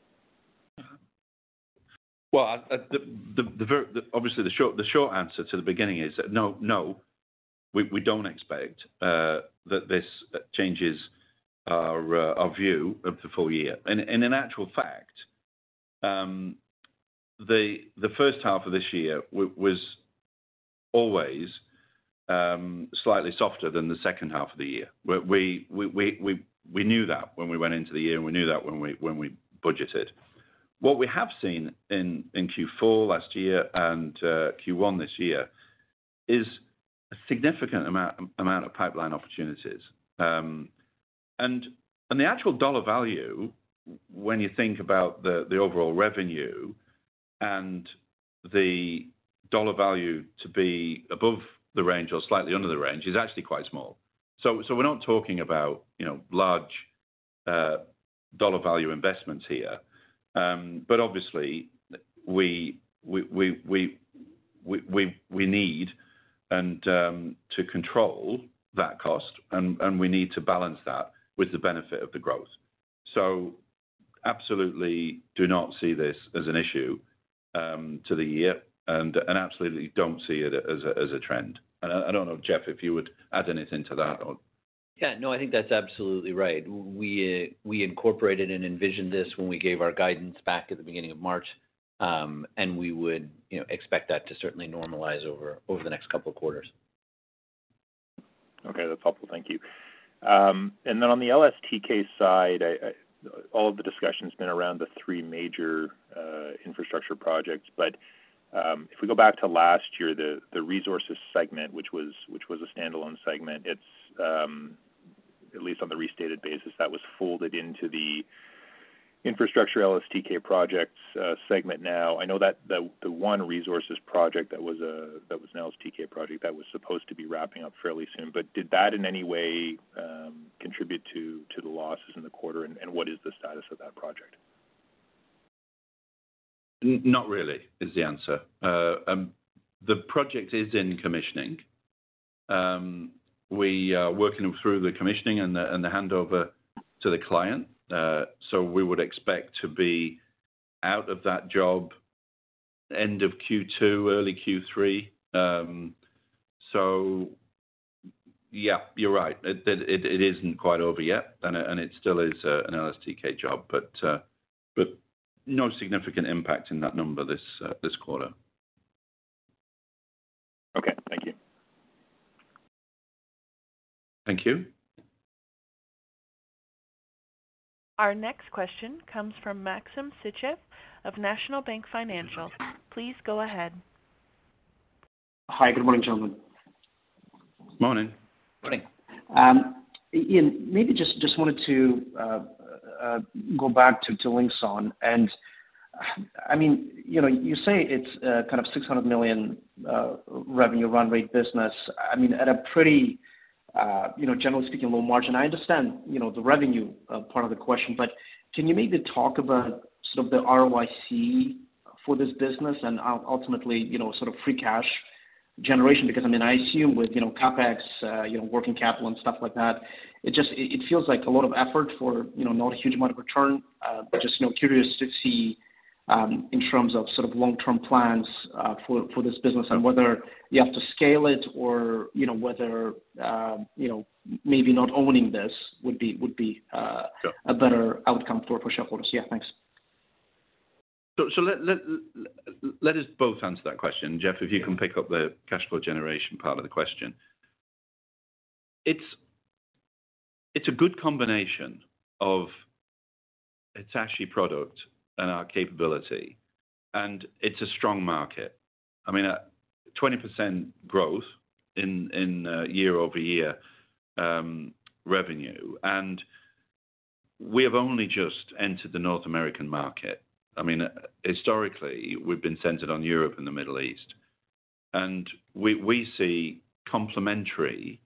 Well, obviously the short answer to the beginning is that no, we don't expect that this changes our view of the full year. And in actual fact, the first half of this year was always slightly softer than the second half of the year. We knew that when we went into the year, and we knew that when we budgeted. What we have seen in Q4 last year and Q1 this year is a significant amount of pipeline opportunities. And the actual dollar value, when you think about the overall revenue and the dollar value to be above the range or slightly under the range, is actually quite small. So we're not talking about large dollar value investments here. But obviously, we need to control that cost, and we need to balance that with the benefit of the growth. So, absolutely, do not see this as an issue to the year, and absolutely don't see it as a trend. And I don't know, Jeff, if you would add anything to that or. Yeah, no, I think that's absolutely right. We incorporated and envisioned this when we gave our guidance back at the beginning of March, and we would expect that to certainly normalize over the next couple of quarters. Okay, that's helpful. Thank you. And then on the LSTK side, all of the discussion's been around the three major infrastructure projects, but if we go back to last year, the resources segment, which was a standalone segment, it's at least on the restated basis, that was folded into the infrastructure LSTK projects segment now. I know that the one resources project that was an LSTK project that was supposed to be wrapping up fairly soon, but did that in any way contribute to the losses in the quarter, and what is the status of that project? Not really, is the answer. The project is in commissioning. We are working through the commissioning and the handover to the client. So we would expect to be out of that job end of Q2, early Q3. So, yeah, you're right. It isn't quite over yet, and it still is an LSTK job, but no significant impact in that number this quarter. Okay, thank you. Thank you. Our next question comes from Maxim Sytchev of National Bank Financial. Please go ahead. Hi, good morning, gentlemen. Morning. Morning. Ian, maybe just wanted to go back to Linxon, and I mean, you say it's kind of 600 million revenue run rate business. I mean, at a pretty generally speaking, low margin. I understand, the revenue part of the question, but can you maybe talk about sort of the ROIC for this business and ultimately, sort of free cash generation? Because, I mean, I assume with, CapEx, working capital and stuff like that, it feels like a lot of effort for, not a huge amount of return. But just, curious to see in terms of sort of long-term plans for this business and whether you have to scale it or, whether, maybe not owning this would be Sure. a better outcome for shareholders. Yeah, thanks. So let us both answer that question. Jeff, if you can pick up the cash flow generation part of the question. It's a good combination of Hitachi product and our capability, and it's a strong market. I mean, 20% growth in year-over-year revenue, and we have only just entered the North American market. I mean, historically, we've been centered on Europe and the Middle East, and we see a complementary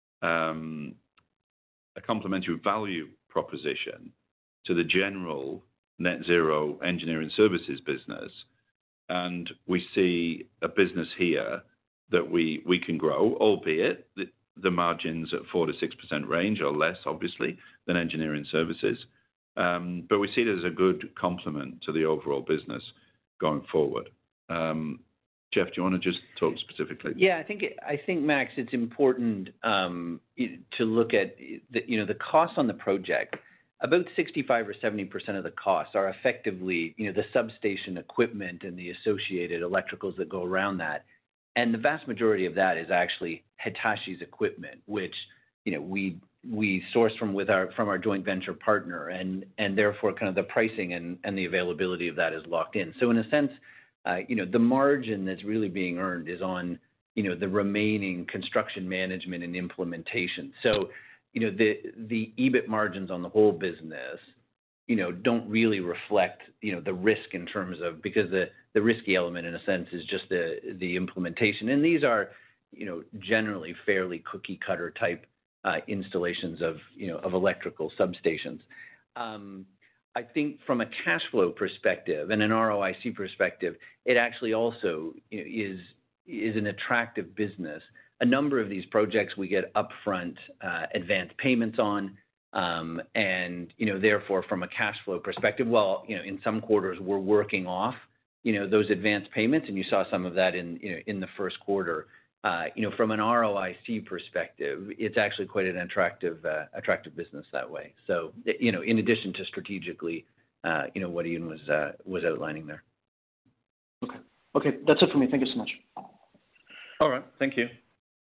value proposition to the general net zero engineering services business, and we see a business here that we can grow, albeit the margins at 4 to 6% range are less, obviously, than engineering services. But we see it as a good complement to the overall business going forward. Jeff, do you want to just talk specifically? Yeah, I think Max, it's important to look at the costs on the project. About 65 or 70% of the costs are effectively the substation equipment and the associated electricals that go around that. And the vast majority of that is actually Hitachi's equipment, which we source from our joint venture partner, and therefore kind of the pricing and the availability of that is locked in. So in a sense, the margin that's really being earned is on the remaining construction management and implementation. So the EBIT margins on the whole business don't really reflect the risk in terms of, because the risky element in a sense is just the implementation, and these are generally fairly cookie cutter type installations of electrical substations. I think from a cash flow perspective and an ROIC perspective, it actually also is an attractive business. A number of these projects we get upfront advance payments on, and therefore from a cash flow perspective, in some quarters we're working off those advance payments, and you saw some of that in the first quarter. From an ROIC perspective, it's actually quite an attractive business that way. So, in addition to strategically, what Ian was outlining there. Okay, that's it for me. Thank you so much. All right, thank you.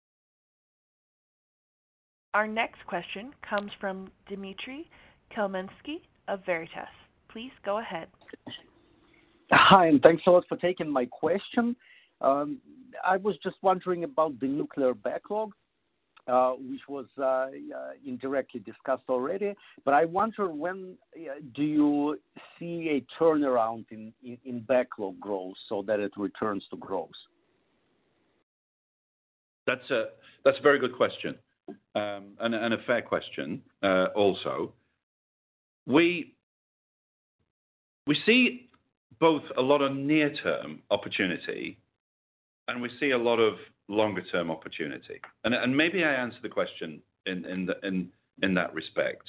Our next question comes from Dimitri Khmelnitsky of Veritas. Please go ahead. Hi, and thanks a lot for taking my question. I was just wondering about the nuclear backlog, which was indirectly discussed already. But I wonder, when do you see a turnaround in backlog growth so that it returns to growth? That's a very good question, and a fair question also. We see both a lot of near-term opportunity, and we see a lot of longer-term opportunity. And maybe I answer the question in that respect.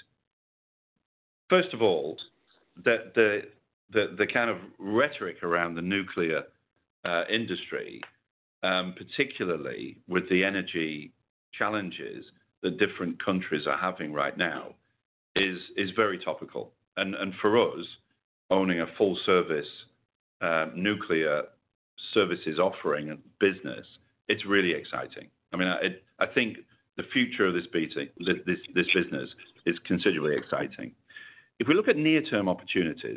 First of all, the kind of rhetoric around the nuclear industry, particularly with the energy challenges that different countries are having right now, is very topical. And for us, owning a full-service nuclear services offering and business, it's really exciting. I mean, I think the future of this business is considerably exciting. If we look at near-term opportunities,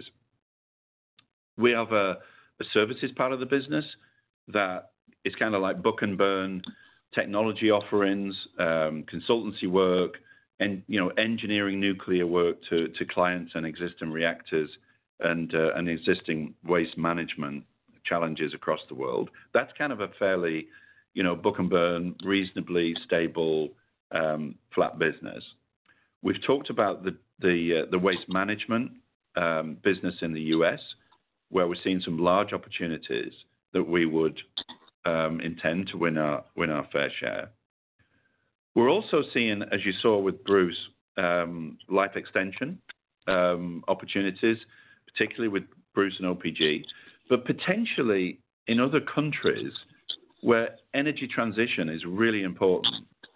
we have a services part of the business that is kind of like book and burn technology offerings, consultancy work, and engineering nuclear work to clients and existing reactors and existing waste management challenges across the world. That's kind of a fairly, book and burn, reasonably stable, flat business. We've talked about the waste management business in the US, where we're seeing some large opportunities that we would intend to win our fair share. We're also seeing, as you saw with Bruce, life extension opportunities, particularly with Bruce and OPG, but potentially in other countries where energy transition is really important,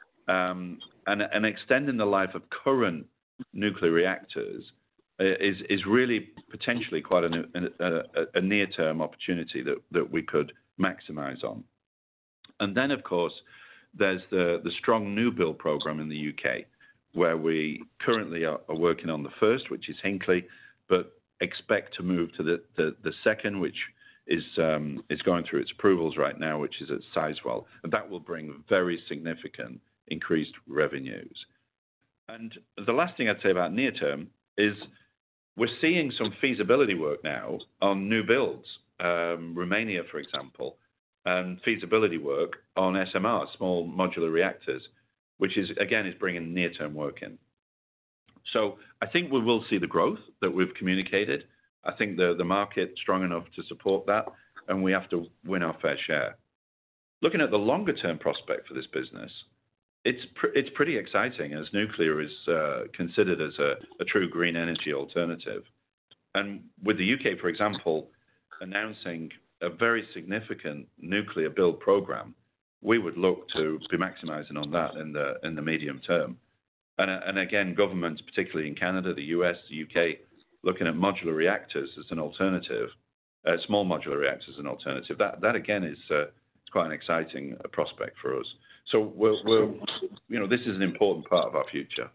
and extending the life of current nuclear reactors is really potentially quite a near-term opportunity that we could maximize on. And then, of course, there's the strong new build program in the UK, where we currently are working on the first, which is Hinkley, but expect to move to the second, which is going through its approvals right now, which is at Sizewell, and that will bring very significant increased revenues. And the last thing I'd say about near term is we're seeing some feasibility work now on new builds, Romania, for example, and feasibility work on SMR, small modular reactors, which is bringing near-term work in. So I think we will see the growth that we've communicated. I think the market's strong enough to support that, and we have to win our fair share. Looking at the longer-term prospect for this business, it's pretty exciting as nuclear is considered as a true green energy alternative. And with the UK, for example, announcing a very significant nuclear build program, we would look to be maximizing on that in the medium term. And again, governments, particularly in Canada, the US, the UK, looking at modular reactors as an alternative, small modular reactors as an alternative. That again is it's quite an exciting prospect for us. So this is an important part of our future.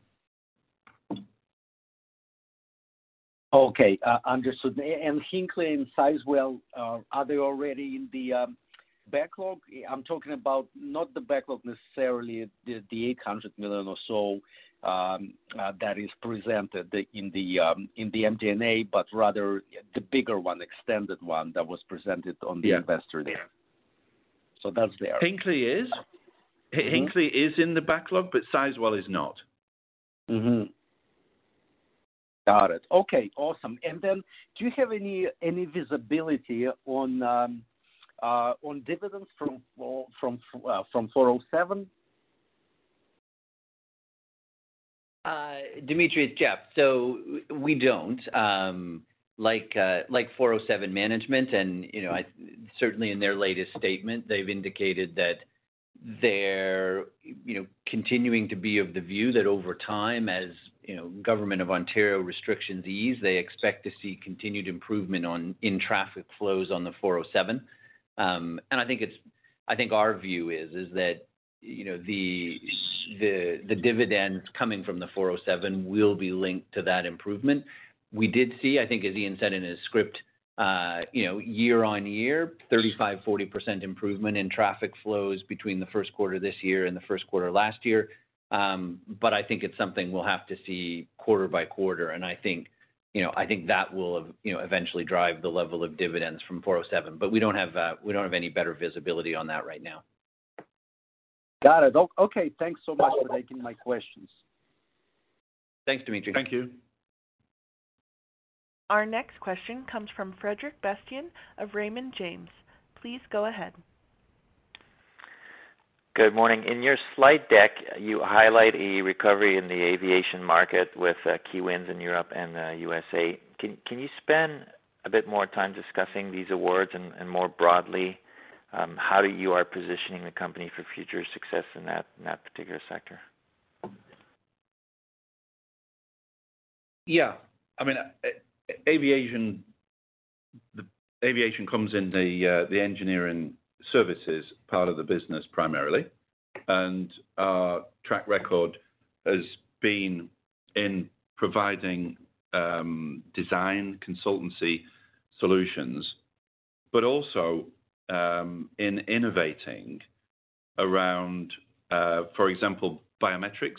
Okay, understood. And Hinkley and Sizewell, are they already in the backlog? I'm talking about not the backlog necessarily, the 800 million or so that is presented in the MD&A, but rather the bigger one, extended one that was presented on the Investor Day. So that's there. Hinkley is. Hinkley is in the backlog, but Sizewell is not. Mm-hmm. Got it. Okay, awesome. And then, do you have any visibility on dividends from 407? Dimitri, it's Jeff. So we don't. Like 407 management, and certainly in their latest statement, they've indicated that they're continuing to be of the view that over time, as Government of Ontario restrictions ease, they expect to see continued improvement in traffic flows on the 407. And I think our view is that the dividends coming from the 407 will be linked to that improvement. We did see, I think, as Ian said in his script, year on year, 35-40% improvement in traffic flows between the first quarter this year and the first quarter last year. But I think it's something we'll have to see quarter by quarter, and I think that will eventually drive the level of dividends from 407. But we don't have any better visibility on that right now. Got it. Okay. Thanks so much for taking my questions. Thanks, Dimitri. Thank you. Our next question comes from Frederic Bastien of Raymond James. Please go ahead. Good morning. In your slide deck, you highlight a recovery in the aviation market with key wins in Europe and USA. Can you spend a bit more time discussing these awards and more broadly, how you are positioning the company for future success in that particular sector? Yeah, I mean, aviation comes in the engineering services part of the business primarily, and our track record has been in providing design consultancy solutions, but also in innovating around, for example, biometrics,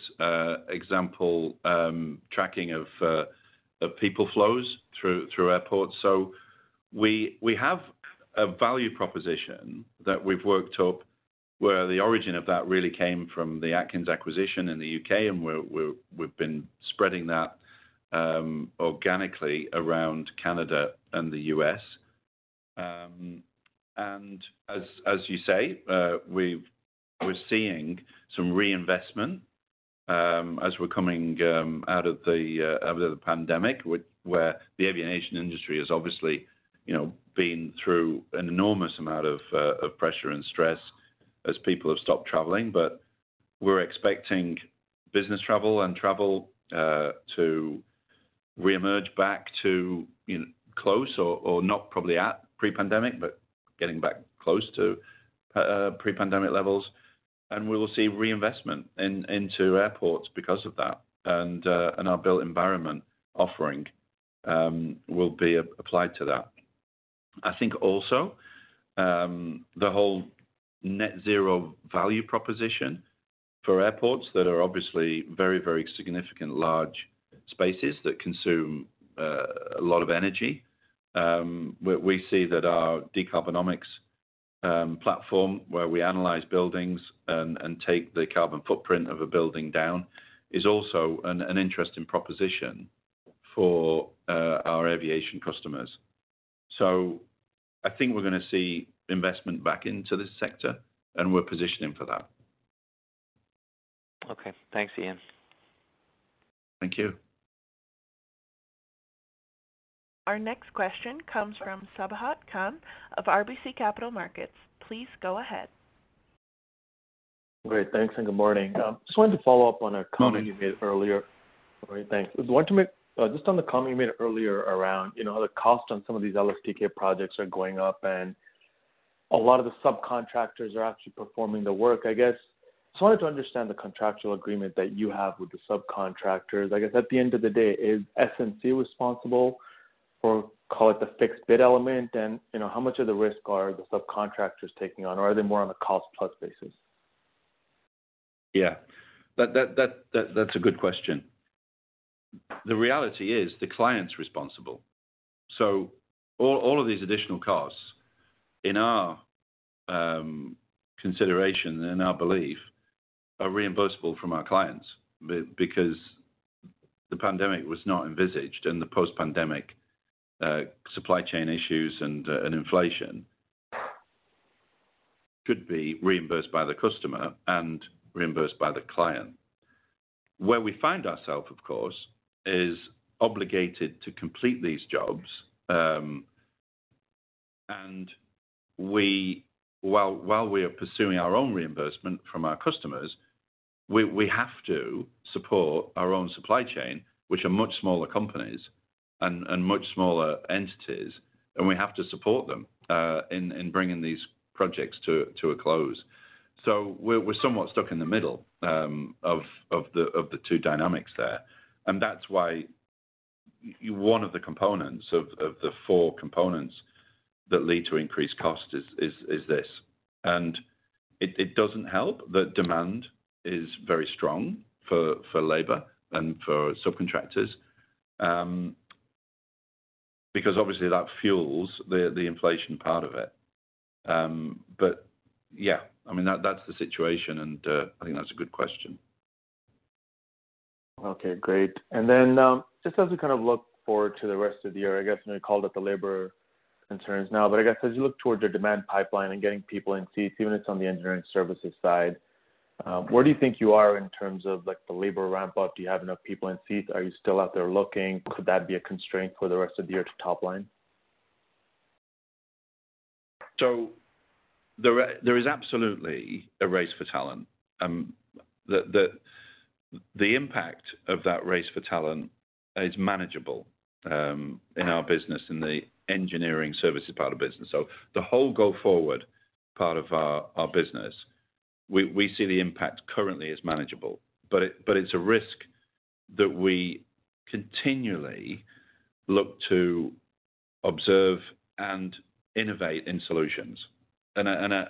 tracking of people flows through airports. So we have a value proposition that we've worked up, where the origin of that really came from the Atkins acquisition in the UK, and we've been spreading that organically around Canada and the US. And as you say, we're seeing some reinvestment as we're coming out of the pandemic, where the aviation industry has obviously, been through an enormous amount of pressure and stress as people have stopped traveling. But we're expecting business travel and travel to reemerge back to close or not probably at pre-pandemic, but getting back close to pre-pandemic levels. And we will see reinvestment into airports because of that, and our built environment offering will be applied to that. I think also the whole net zero value proposition for airports that are obviously very, very significant large spaces that consume a lot of energy. We see that our Decarbonomics platform, where we analyze buildings and take the carbon footprint of a building down, is also an interesting proposition for our aviation customers. So I think we're going to see investment back into this sector, and we're positioning for that. Okay. Thanks, Ian. Thank you. Our next question comes from Sabahat Khan of RBC Capital Markets. Please go ahead. Great. Thanks, and good morning. Just wanted to follow up on a comment you made earlier. Great, thanks. I wanted to make just on the comment you made earlier around, how the cost on some of these LSTK projects are going up, and a lot of the subcontractors are actually performing the work. I guess just wanted to understand the contractual agreement that you have with the subcontractors. I guess at the end of the day, is SNC responsible for, call it, the fixed bid element, and how much of the risk are the subcontractors taking on, or are they more on a cost plus basis? Yeah, that's a good question. The reality is the client's responsible. So all of these additional costs, in our consideration and in our belief, are reimbursable from our clients because the pandemic was not envisaged, and the post-pandemic supply chain issues and inflation could be reimbursed by the customer and reimbursed by the client. Where we find ourselves, of course, is obligated to complete these jobs, and while we are pursuing our own reimbursement from our customers, we have to support our own supply chain, which are much smaller companies and much smaller entities, and we have to support them in bringing these projects to a close. So we're somewhat stuck in the middle of the two dynamics there, and that's why one of the components of the four components that lead to increased cost is this. And it doesn't help that demand is very strong for labor and for subcontractors, because obviously that fuels the inflation part of it. But yeah, I mean that's the situation, and I think that's a good question. Okay, great. And then just as we kind of look forward to the rest of the year, I guess you called it the labor concerns now, but I guess as you look towards your demand pipeline and getting people in seats, even if it's on the engineering services side, where do you think you are in terms of like the labor ramp up? Do you have enough people in seats? Are you still out there looking? Could that be a constraint for the rest of the year to top line? So there is absolutely a race for talent. The impact of that race for talent is manageable in our business, in the engineering services part of business. So the whole go forward part of our business, we see the impact currently as manageable, but it's a risk that we continually look to observe and innovate in solutions. And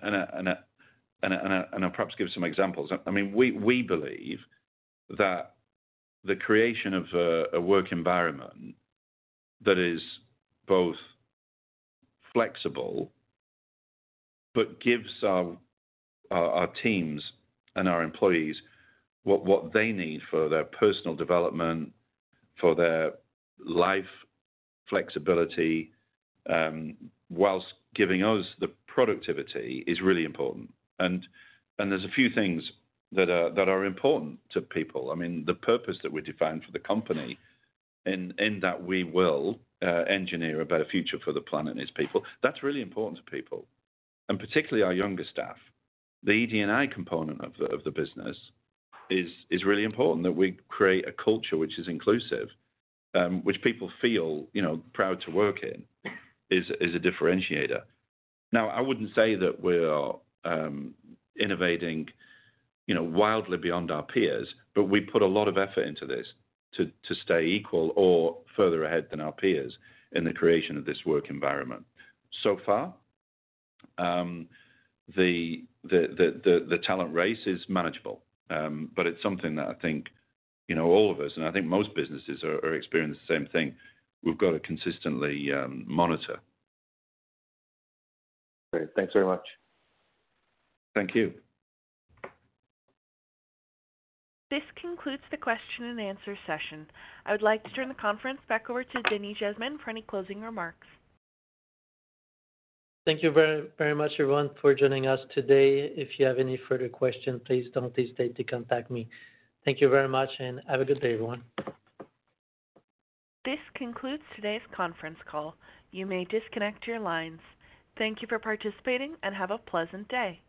I'll perhaps give some examples. I mean, we believe that the creation of a work environment that is both flexible but gives our teams and our employees what they need for their personal development, for their life flexibility, whilst giving us the productivity is really important. And there's a few things that are important to people. I mean, the purpose that we define for the company in that we will engineer a better future for the planet and its people, that's really important to people, and particularly our younger staff. The ED&I component of the business is really important, that we create a culture which is inclusive, which people feel proud to work in, is a differentiator. Now, I wouldn't say that we're innovating wildly beyond our peers, but we put a lot of effort into this to stay equal or further ahead than our peers in the creation of this work environment. so far. The talent race is manageable, but it's something that I think, all of us, and I think most businesses are experiencing the same thing. We've got to consistently monitor. Great. Thanks very much. Thank you. This concludes the question and answer session. I would like to turn the conference back over to Denis Jasmin for any closing remarks. Thank you very, very much, everyone, for joining us today. If you have any further questions, please don't hesitate to contact me. Thank you very much, and have a good day, everyone. This concludes today's conference call. You may disconnect your lines. Thank you for participating and have a pleasant day.